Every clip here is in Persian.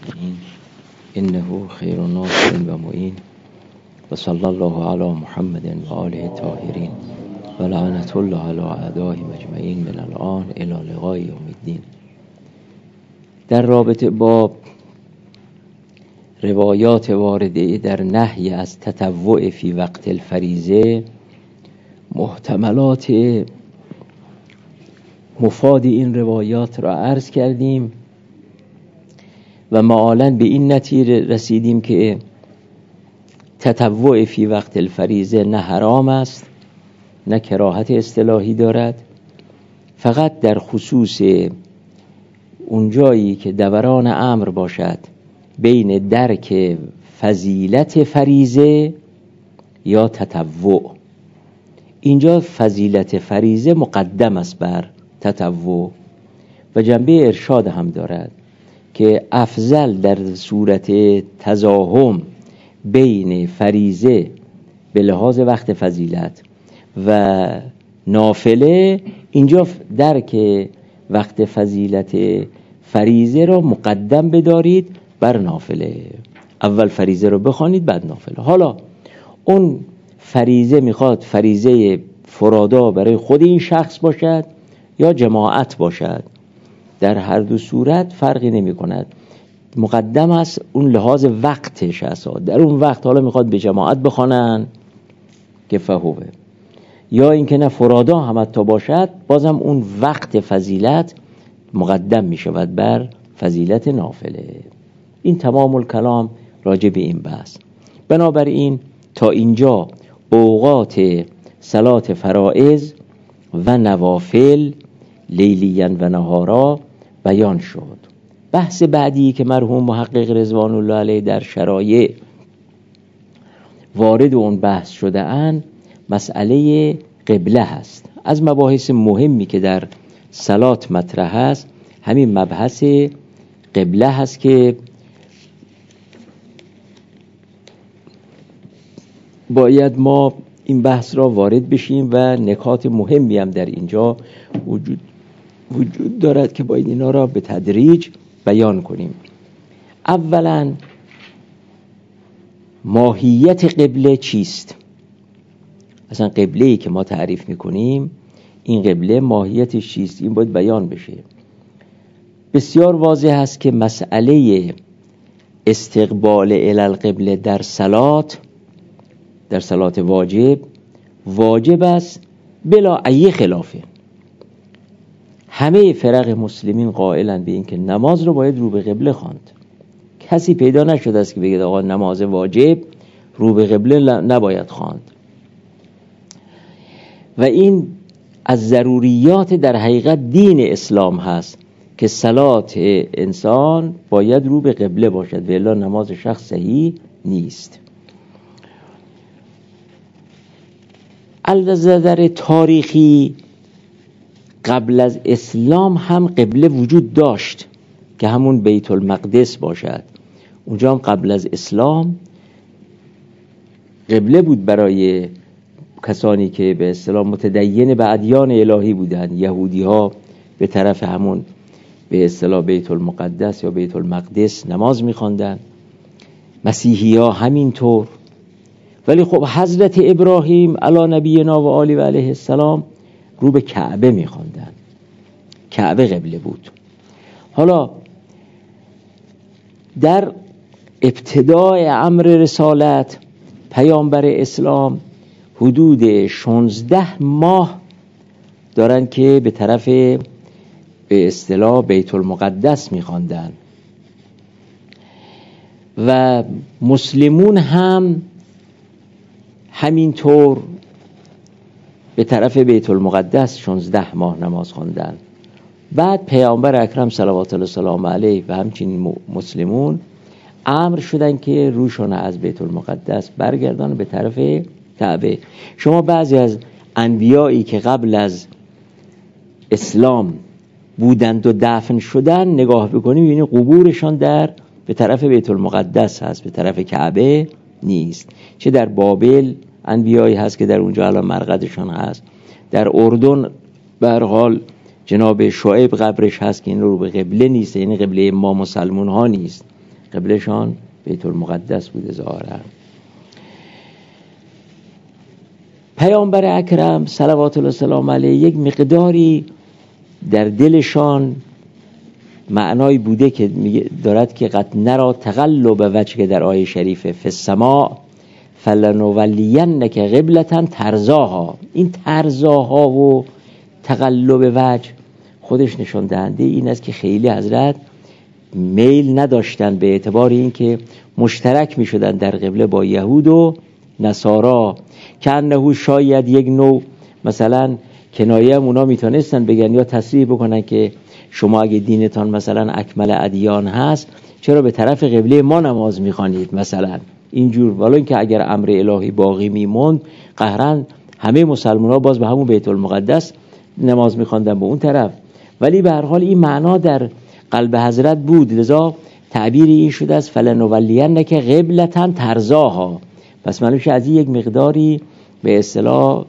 نستعين إنه خير ناصر و معين و صلی الله علی محمد و آله الطاهرین و لعنت الله علی اعدائهم اجمعین من الان الی لقاء یوم الدین. در رابطه با روایات وارده در نهی از تطوع فی وقت الفریضه، محتملات مفاد این روایات را عرض کردیم و معالاً به این نتیجه رسیدیم که تطوع فی وقت الفریضه نه حرام است نه کراهت اصطلاحی دارد، فقط در خصوص اونجایی که دوران امر باشد بین درک فضیلت فریضه یا تطوع. اینجا فضیلت فریضه مقدم است بر تطوع و جنبه ارشاد هم دارد که افضل در صورت تزاحم بین فریضه به لحاظ وقت فضیلت و نافله، اینجا درک وقت فضیلت فریضه را مقدم بدارید بر نافله. اول فریضه رو بخوانید بعد نافله. حالا اون فریضه میخواد فریضه فرادا برای خود این شخص باشد یا جماعت باشد، در هر دو صورت فرقی نمی کند. مقدم است اون لحاظ وقتش است. در اون وقت حالا میخواد به جماعت بخوانن که فهوه، یا اینکه نه فرادا هم حتی باشد، بازم اون وقت فضیلت مقدم میشود بر فضیلت نافله. این تمام الکلام راجع به این بحث. بنابراین تا اینجا اوقات صلات فرائض و نوافل لیلیاً و نهارا بیان شد. بحث بعدی که مرحوم محقق رضوان الله علیه در شرایع وارد اون بحث شده اند مسئله قبله هست. از مباحث مهمی که در صلات مطرح هست همین مبحث قبله هست که باید ما این بحث را وارد بشیم و نکات مهمی هم در اینجا وجود دارد که باید اینا را به تدریج بیان کنیم. اولا ماهیت قبله چیست؟ اصلا قبله‌ای که ما تعریف میکنیم این قبله ماهیتش چیست؟ این باید بیان بشه. بسیار واضح است که مسئله استقبال الی القبله در صلات واجب است بلا ای خلافه. همه فرق مسلمین قائلند به این که نماز رو باید رو به قبله خواند. کسی پیدا نشده است که بگه آقا نماز واجب رو به قبله نباید خواند. و این از ضروریات در حقیقت دین اسلام هست که صلات انسان باید رو به قبله باشد و الا نماز شخص صحیح نیست. از نظر تاریخی قبل از اسلام هم قبله وجود داشت که همون بیت المقدس باشد. اونجا هم قبل از اسلام قبله بود برای کسانی که به اصطلاح متدین به ادیان الهی بودند. یهودی ها به طرف همون به اصطلاح بیت المقدس یا بیت المقدس نماز می‌خواندند، مسیحی ها همینطور. ولی خب حضرت ابراهیم علی نبینا و آله و علیه السلام رو به کعبه می‌خواندند. کعبه قبله بود. حالا در ابتدای امر رسالت پیامبر اسلام حدود 16 ماه دارن که به طرف به اصطلاح بیت المقدس می‌خواندند و مسلمون هم همینطور به طرف بیت المقدس 16 ماه نماز خواندند. بعد پیامبر اکرم صلوات الله سلام علیه و همچنین مسلمون امر شدن که روشون از بیت المقدس برگردن به طرف کعبه. شما بعضی از انبیایی که قبل از اسلام بودند و دفن شدن نگاه بکنیم یعنی قبورشان در به طرف بیت المقدس هست، به طرف کعبه نیست. چه در بابل انبیایی هست که در اونجا الان مرقدشان هست، در اردن به هر حال جناب شعیب قبرش هست که این رو به قبله نیست، یعنی قبله ما مسلمان ها نیست. قبلشان بیت المقدس بوده ظاهرا. پیامبر اکرم صلوات الله سلام علیه یک مقداری در دلشان معنایی بوده که دارد که قد نرا تقلب وجهک در آیه شریفه فی السماء فلنولینک قبلة ترضاها. این ترضاها و تقلب وجه خودش نشان دهنده این است که خیلی حضرت میل نداشتن به اعتبار این که مشترک می شدن در قبله با یهود و نصارا، که انه شاید یک نوع مثلا کنایه هم اونا میتونستن بگن یا تصریح بکنن که شما اگه دینتان مثلا اکمل ادیان هست چرا به طرف قبله ما نماز میخوانید مثلا اینجور، ولی اینکه اگر امر الهی باقی میموند قهرن همه مسلمان ها باز به همون بیت المقدس نماز میخواندن به اون طرف. ولی به هر حال این معنا در قلب حضرت بود، لذا تعبیر این شده است فلنولینک قبلة ترضاها. پس معلوم شه از این یک مقداری به اصطلاح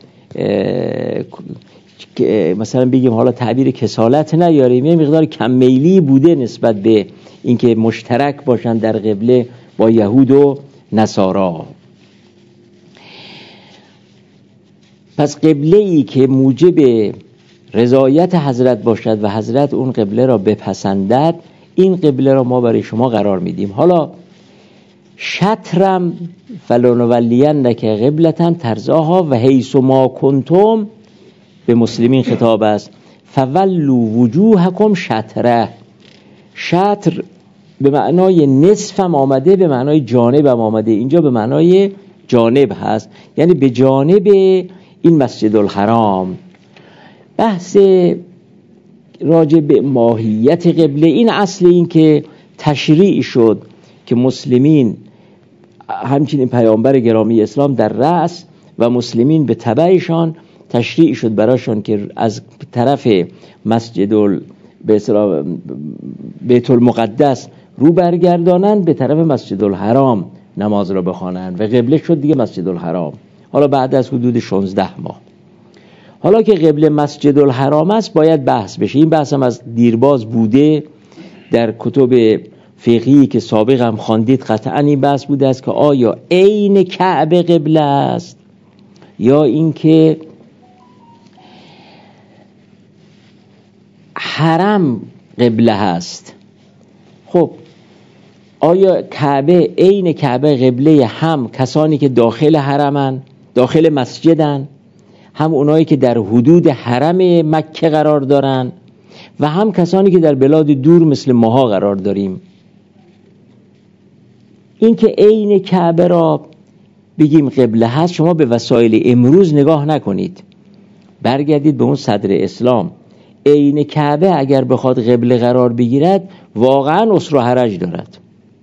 مثلا بگیم حالا تعبیر کسالت نیاریم، یه مقدار کم میلی بوده نسبت به اینکه مشترک باشن در قبله با یهود و نصارا. پس قبله ای که موجب رضایت حضرت باشد و حضرت اون قبله را بپسندد، این قبله را ما برای شما قرار میدیم. حالا شطرم فلنولینک قبلة ترضاها و حیث ما کنتم به مسلمین خطاب است فولوا وجوهکم شطره. شطر به معنای نصف هم آمده، به معنای جانب هم آمده، اینجا به معنای جانب هست، یعنی به جانب این مسجد الحرام. بحث راجع به ماهیت قبله، این اصل این که تشریع شد که مسلمین همچنین پیامبر گرامی اسلام در رأس و مسلمین به تبعشان تشریع شد براشون که از طرف مسجد بیت المقدس رو برگردانند به طرف مسجد الحرام نماز را بخوانند و قبله شد دیگه مسجد الحرام. حالا بعد از حدود 16 ماه حالا که قبله مسجد الحرام است باید بحث بشه. این بحث هم از دیرباز بوده در کتب فقهی که سابق هم خواندید، قطعا این بحث بوده است که آیا عین کعبه قبله است یا اینکه حرم قبله هست. خب آیا کعبه عین کعبه قبله هم کسانی که داخل حرمن، داخل مسجدن، هم اونایی که در حدود حرم مکه قرار دارن و هم کسانی که در بلاد دور مثل ماها قرار داریم؟ این که عین کعبه را بگیم قبله هست، شما به وسایل امروز نگاه نکنید، برگردید به اون صدر اسلام. عین کعبه اگر بخواد قبله قرار بگیرد واقعا اسر و حرج دارد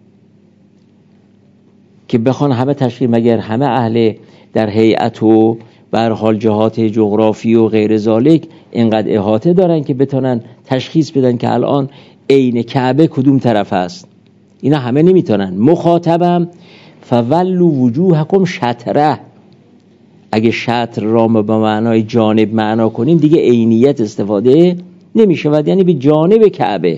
که بخوان همه تشریح، مگر همه اهل در هیئت و به هر حال جهات جغرافی و غیر ذالک اینقدر احاطه دارن که بتونن تشخیص بدن که الان عین کعبه کدوم طرف است؟ اینا همه نمیتونن. مخاطبم فولوا وجوهکم شطره. اگه شطر را به معنای جانب معنا کنیم دیگه عینیت استفاده نمیشه، یعنی به جانب کعبه،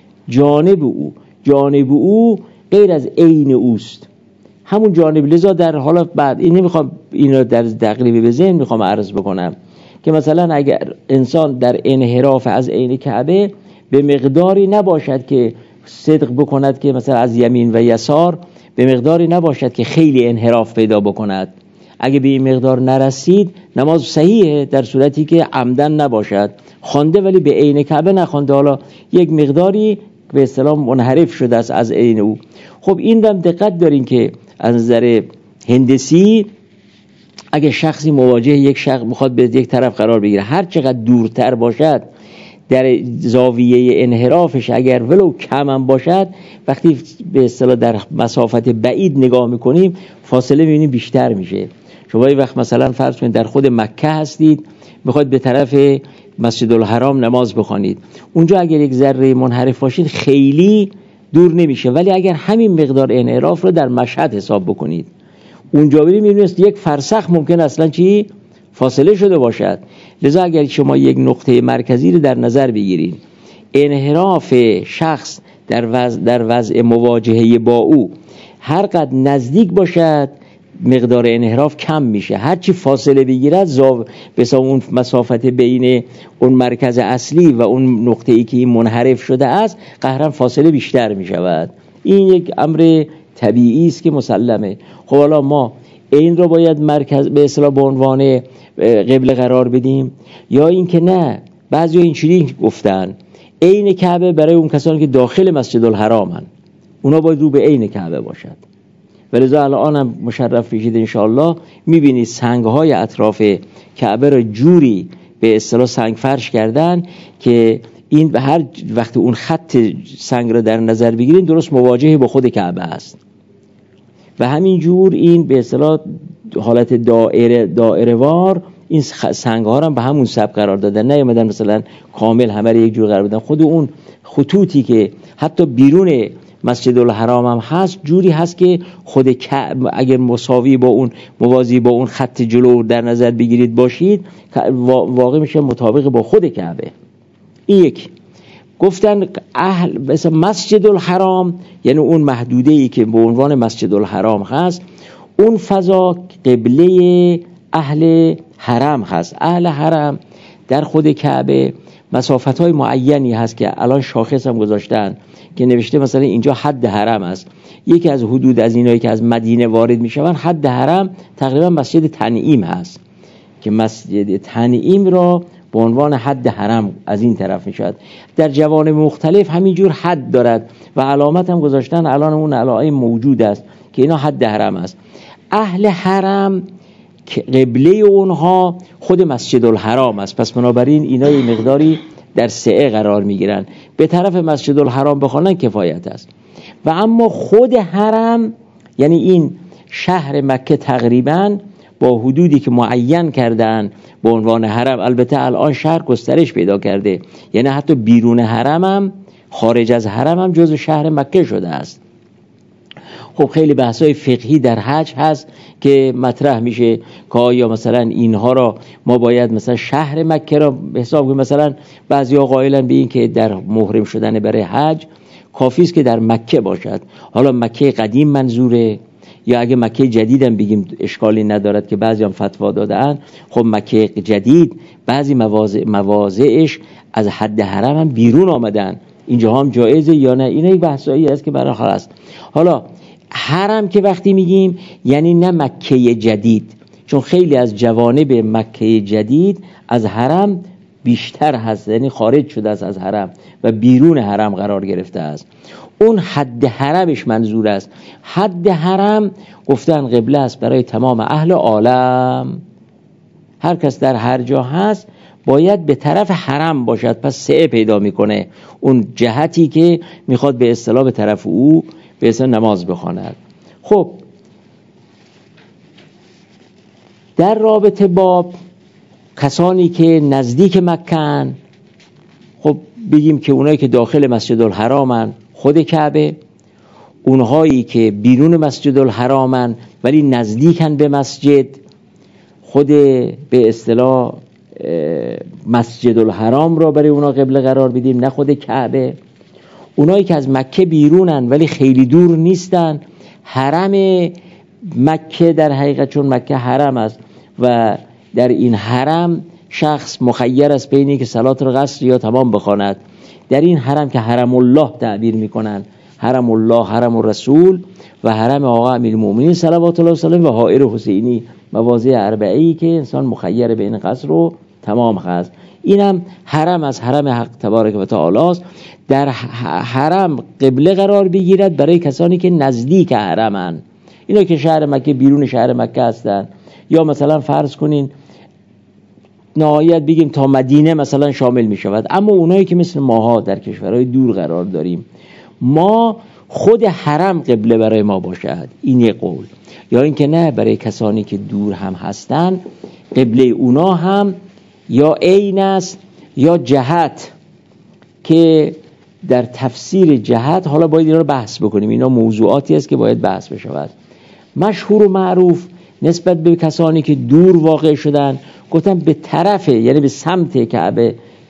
جانب او غیر از عین اوست، همون جانب. لذا در حالا بعد این نمیخوام اینو در تقریبی به ذهن میخوام عرض بکنم که مثلا اگر انسان در انحراف از عین کعبه به مقداری نباشد که صدق بکند که مثلا از یمین و یسار، به مقداری نباشد که خیلی انحراف پیدا بکند، اگه به این مقدار نرسید نماز صحیحه، در صورتی که عمدن نباشد، خوانده ولی به عین کعبه نخوانده، حالا یک مقداری به اصطلاح منحرف شده است از عین او. خب این رو دقت دارین که از نظر هندسی اگه شخصی مواجه یک شخص میخواد به یک طرف قرار بگیره، هر چقدر دورتر باشد در زاویه انحرافش اگر ولو کم هم باشد، وقتی به اصطلاح در مسافت بعید نگاه میکنیم فاصله میبینیم بیشتر میشه. شما یه وقت مثلا فرض کنید در خود مکه هستید، میخواید به طرف مسجد الحرام نماز بخوانید، اونجا اگر یک ذره منحرف باشید خیلی دور نمیشه، ولی اگر همین مقدار انحراف رو در مشهد حساب بکنید اونجا بریم میبینید یک فرسخ ممکن اصلا چی فاصله شده باشد. لذا اگر شما یک نقطه مرکزی رو در نظر بگیرید، انحراف شخص در وضع مواجهه با او هر قدر نزدیک باشد مقدار انحراف کم میشه. هرچی فاصله بگیرد بسا اون مسافت بین اون مرکز اصلی و اون نقطه‌ای که این منحرف شده است قهرن فاصله بیشتر میشود. این یک امر طبیعی است که مسلمه. خب حالا ما این رو باید مرکز به اصطلاح به عنوان قبله قرار بدیم یا این که نه؟ بعضی اینجوری گفتن عین کعبه برای اون کسانی که داخل مسجد الحرامن اونا باید رو به عین کعبه باشد. ولذا الان هم مشرف بشید انشاءالله میبینید سنگ‌های اطراف کعبه رو جوری به اصطلاح سنگ فرش کردن که این به هر وقت اون خط سنگ رو در نظر بگیرین درست مواجه با خود کعبه است و همین جور این به اصطلاح حالت دایره وار این سنگ ها رو به همون سبک قرار دادن، نیومدن مثلا کامل همه رو یک جور قرار بدن. خود اون خطوطی که حتی بیرون مسجد الحرام هم هست جوری هست که خود کعبه اگر مساوی با اون موازی با اون خط جلو در نظر بگیرید باشید واقع میشه مطابق با خود کعبه. این یک گفتن مثلا مسجد الحرام یعنی اون محدوده‌ای که به عنوان مسجد الحرام هست اون فضا قبله اهل حرم هست. اهل حرم در خود کعبه مسافت‌های معینی هست که الان شاخص هم گذاشتن که نوشته مثلا اینجا حد حرم است. یکی از حدود از اینایی که از مدینه وارد میشوند حد حرم تقریبا مسجد تنعیم هست که مسجد تنعیم را به عنوان حد حرم از این طرف میشود. در جوانب مختلف همینجور حد دارد و علامت هم گذاشتن، الان اون علائم موجود است که اینا حد حرم است. اهل حرم که قبله اونها خود مسجد الحرام است، پس بنابراین اینا یه مقداری در سعه قرار میگیرن، به طرف مسجد الحرام بخوانن کفایت است. و اما خود حرم یعنی این شهر مکه تقریبا با حدودی که معین کردن به عنوان حرم، البته الان شهر گسترش پیدا کرده، یعنی حتی بیرون حرم هم خارج از حرم هم جزو شهر مکه شده است. خب خیلی بحث‌های فقهی در حج هست که مطرح میشه که آیا مثلا اینها را ما باید مثلا شهر مکه را حساب کنیم. مثلا بعضیا قائلن به این که در محرم شدن برای حج کافی است که در مکه باشد. حالا مکه قدیم منظوره یا اگه مکه جدیدم بگیم اشکالی ندارد که بعضی هم فتوا دادن. خب مکه جدید بعضی مواضعش از حد حرم هم بیرون آمدن، اینجا هم جایزه یا نه؟ این یک بحثایی است که برای هست. حالا حرم که وقتی میگیم یعنی نه مکه جدید، چون خیلی از جوانب مکه جدید از حرم بیشتر هست، یعنی خارج شده است از حرم و بیرون حرم قرار گرفته است. اون حد حرمش منظور است. حد حرم گفتن قبله است برای تمام اهل عالم. هر کس در هر جا هست باید به طرف حرم باشد، پس سعه پیدا میکنه اون جهتی که میخواد به اصطلاح به طرف او به اصطلاح نماز بخواند. خب در رابطه با کسانی که نزدیک مکه‌اند، خب بگیم که اونایی که داخل مسجد الحرامن خود کعبه، اونهایی که بیرون مسجد الحرامن ولی نزدیکن به مسجد خود به اصطلاح مسجد الحرام را برای اونا قبله قرار بدیم نه خود کعبه. اونایی که از مکه بیرونن ولی خیلی دور نیستن، حرم مکه در حقیقت چون مکه حرم است و در این حرم شخص مخیر است بین که صلات را قصر یا تمام بخواند. در این حرم که حرم الله تعبیر میکنن، حرم الله، حرم الرسول و حرم آقا امیرالمومنین صلوات الله علیه و حائر حسینی، مواضع اربعه‌ای که انسان مخیر بین قصر و تمام هست. اینم حرم از حرم حق تبارک و تعالی است. در حرم قبله قرار بگیرد برای کسانی که نزدیک حرمن، اینا که شهر مکه بیرون شهر مکه هستن، یا مثلا فرض کنین نهایت بگیم تا مدینه مثلا شامل می شود. اما اونایی که مثل ماها در کشورهای دور قرار داریم، ما خود حرم قبله برای ما باشد، این یک قول. یا اینکه نه، برای کسانی که دور هم هستن قبله اونا هم یا عین است یا جهت، که در تفسیر جهت حالا باید اینا رو بحث بکنیم، اینا موضوعاتی است که باید بحث بشود. مشهور و معروف نسبت به کسانی که دور واقع شدن گفتن به طرف، یعنی به سمت کعبه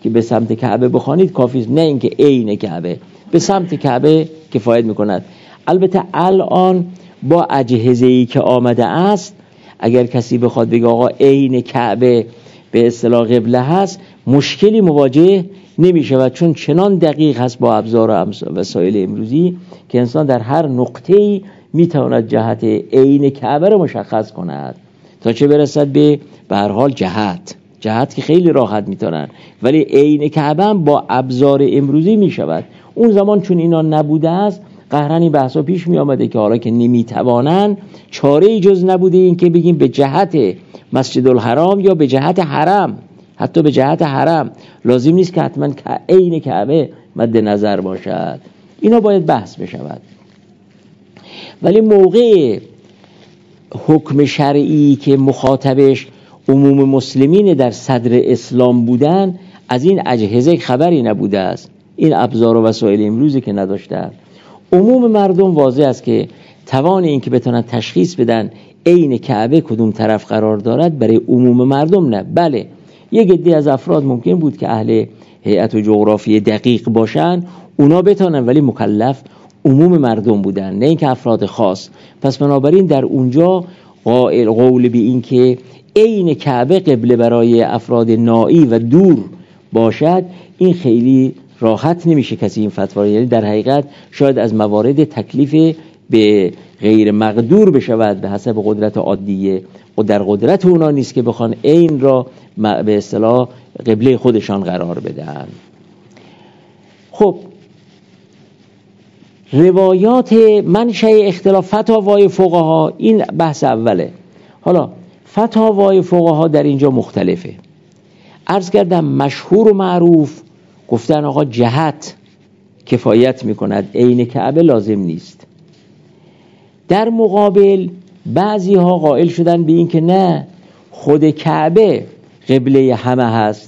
که به سمت کعبه بخوانید کافی است، نه اینکه عین کعبه، به سمت کعبه کفایت میکند. البته الان با اجهزه‌ای که آمده است اگر کسی بخواد بگه آقا عین کعبه به اصطلاح قبله هست، مشکلی مواجه نمی‌شود، چون چنان دقیق هست با ابزار و وسایل امروزی که انسان در هر نقطه‌ای میتواند جهت عین کعبه رو مشخص کند، تا چه برسد به هر حال جهت که خیلی راحت میتونن، ولی عین کعبه هم با ابزار امروزی میشود. اون زمان چون اینا نبوده است قهرنی بحثا پیش می آمده که حالا که نمیتوانن چاره ای جز نبوده این که بگیم به جهت مسجد الحرام یا به جهت حرم، حتی به جهت حرم لازم نیست که حتما عین کعبه مد نظر باشد. اینا باید بحث بشود. ولی موقع حکم شرعی که مخاطبش عموم مسلمین در صدر اسلام بودن، از این اجهزه خبری نبوده است، این ابزار و وسایل امروزی که نداشتند. عموم مردم واضح است که توان این که بتونن تشخیص بدن عین کعبه کدوم طرف قرار دارد برای عموم مردم نه. بله یک عده از افراد ممکن بود که اهل هیئت و جغرافی دقیق باشن، اونا بتونن، ولی مکلف عموم مردم بودن، نه اینکه افراد خاص. پس بنابراین در اونجا قول به این که عین کعبه قبله برای افراد نائی و دور باشد، این خیلی راحت نمیشه کسی این فتوا، یعنی در حقیقت شاید از موارد تکلیف به غیر مقدور بشود به حسب قدرت عادیه و در قدرت اونا نیست که بخوان عین را به اصطلاح قبله خودشان قرار بدن. خب روایات منشأ اختلاف فتاوای فقها، این بحث اوله. حالا فتاوای فقها در اینجا مختلفه. عرض کردم مشهور و معروف گفتن آقا جهت کفایت میکند، عین کعبه لازم نیست. در مقابل بعضی ها قائل شدن به این که نه، خود کعبه قبله همه هست.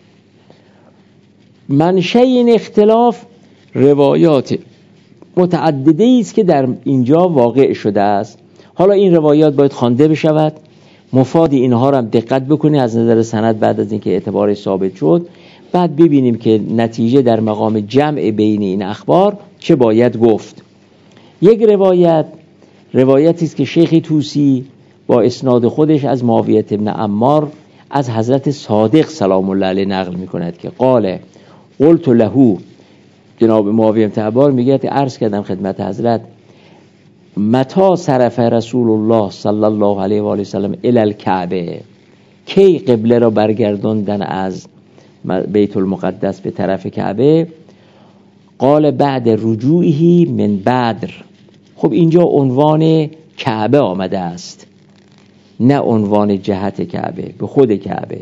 منشأ این اختلاف روایات متعدده است که در اینجا واقع شده است. حالا این روایات باید خوانده بشود، مفاد اینها را هم دقت بکنی از نظر سند بعد از اینکه اعتبار ثابت شد، بعد ببینیم که نتیجه در مقام جمع بین این اخبار چه باید گفت. یک روایتی است که شیخ طوسی با اسناد خودش از معاویه ابن عمار از حضرت صادق سلام الله علیه نقل می‌کند که قال قلت له، جناب معاویه ابن عمار میگه عرض کردم خدمت حضرت متى صرف رسول الله صلی الله علیه و آله و سلم الی الکعبه، کی قبله را برگرداندن از بیت المقدس به طرف کعبه؟ قال بعد رجوعه من بدر. خب اینجا عنوان کعبه آمده است، نه عنوان جهت کعبه، به خود کعبه.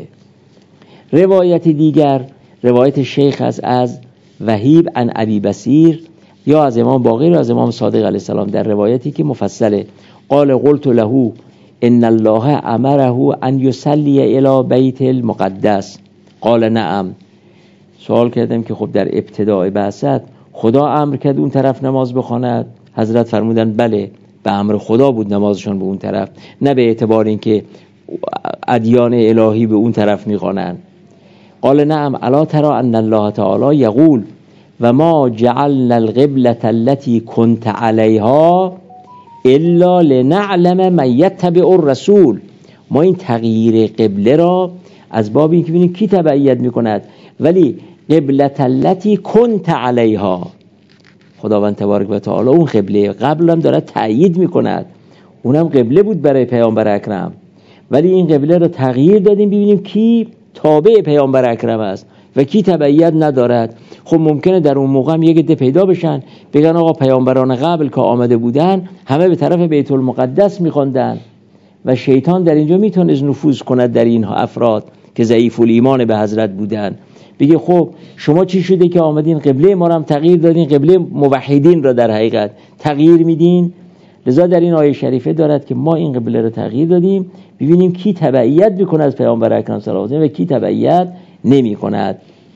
روایت دیگر روایت شیخ از وهیب عن ابی بصیر یا از امام باقر یا از امام صادق علیه السلام در روایتی که مفصله. قال قلت له ان الله امره ان يصلي الى بیت المقدس قال نعم. سوال کردم که خب در ابتدای بعثت خدا امر کرد اون طرف نماز بخواند؟ حضرت فرمودن بله، به امر خدا بود نمازشون به اون طرف، نه به اعتبار اینکه ادیان الهی به اون طرف میخوانند. قال نعم الا ترى ان الله تعالی یقول و ما جعلنا القبلة التي كنت عليها الا لنعلم من يتبع الرسول. ما این تغییر قبله را از باب این که ببینیم کی تبعیت میکند، ولی قبلة التي كنت عليها، خداوند تبارک و تعالی اون قبله قبل هم داره تأیید میکند، اونم قبله بود برای پیامبر اکرم، ولی این قبله را تغییر دادیم ببینیم کی تابع پیامبر اکرم است و کی تبعیت ندارد. خب ممکنه در اون موقع هم یک عده پیدا بشن بگن آقا پیامبران قبل که آمده بودن همه به طرف بیت المقدس میخوندن و شیطان در اینجا میتونست نفوذ کند در این افراد که ضعیف الایمان به حضرت بودن، بگه خب شما چی شده که آمدین قبله ما رو هم تغییر دادین، قبله موحدین را در حقیقت تغییر میدین. لذا در این آیه شریفه دارد که ما این قبله رو تغییر دادیم ببینیم کی تبعیت میکنه از پیامبر اکرم صلی الله علیه و کی تبعیت نمی کند.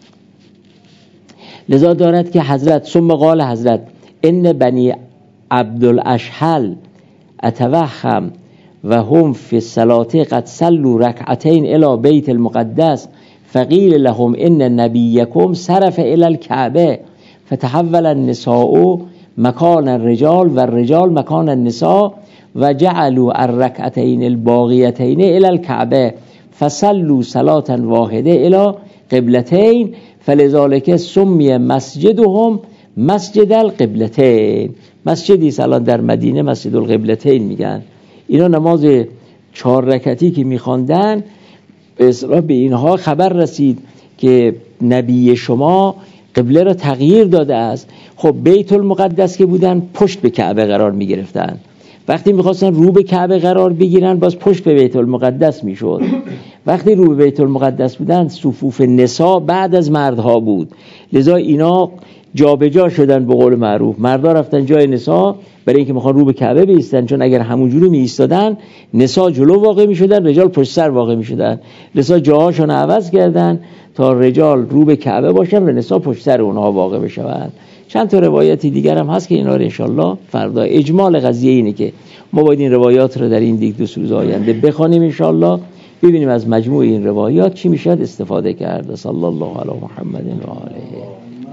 لذا دارد که حضرت ثم قال حضرت ان بنی عبدالاشحل اتوهم و هم فی الصلاه قد صلوا رکعتین الی بیت المقدس فقیل لهم ان نبیکم صرف الی الکعبه فتحول النساء مکان الرجال و الرجال مکان النساء و جعلوا الرکعتین الباقیتین الی الکعبه فصلوا صلاة واحده الی قبلتین فلذلك سمی مسجدهم مسجد القبلتین. مسجدی الان در مدینه مسجد القبلتین میگن. اینا نماز 4 رکعتی که میخواندن به اصطلاح به اینها خبر رسید که نبی شما قبله را تغییر داده است. خب بیت المقدس که بودن پشت به کعبه قرار میگرفتن، وقتی میخواستن رو به کعبه قرار بگیرن باز پشت به بیت المقدس میشد. وقتی رو به بیت المقدس بودن صفوف نساء بعد از مردها بود، لذا اینا جابجا شدن. به قول معروف مردا رفتن جای نساء برای اینکه میخوان رو به کعبه بایستن، چون اگر همونجوری میایستادن نساء جلو واقع میشدن رجال پشت سر واقع میشدن. نساء جاهاشون عوض کردن تا رجال رو به کعبه باشن و نساء پشت سر اونها واقع بشن. چند تا روایتی دیگر هم هست که اینا رو انشالله فردا. اجمال قضیه اینه که ما باید این روایات رو در این دیگه 2 روز آینده بخوانیم انشالله، ببینیم از مجموع این روایات چی میشه استفاده کرد. صلی الله علی محمد و آله.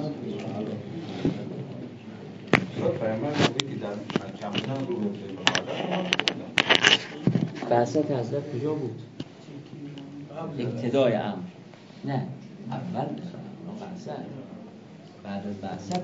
بعثت حضرت کجا بود؟ ابتدای امر، نه اول بعثت، بعد از بعثت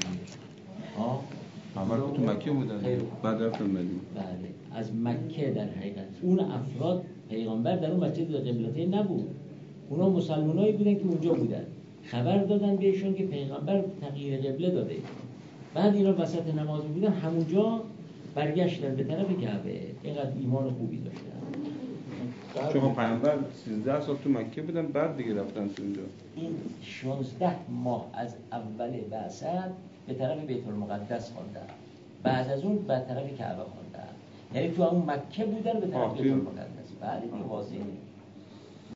اول تو مکه بودن بعد رفتن مدینه. بله از مکه در حقیقت اون افراد پیغمبر در اون مسجد قبلتین نبود، اونا مسلمانایی بودن که اونجا بودن، خبر دادن بهشون که پیغمبر تغییر قبله داده. بعد اینا وسط نماز بودن همونجا برگشتن به طرف کعبه. اینقدر ایمان خوبی داشتن. چون پیغمبر 13 سال تو مکه بودن بعد دیگه رفتن تو اونجا. این 16 ماه از اول بعثت به طرف بیت المقدس خواندن، بعد از اون به طرف کعبه خواندن، یعنی تو همون مکه بودن به طرف بیت المقدس. بعد این واضحه.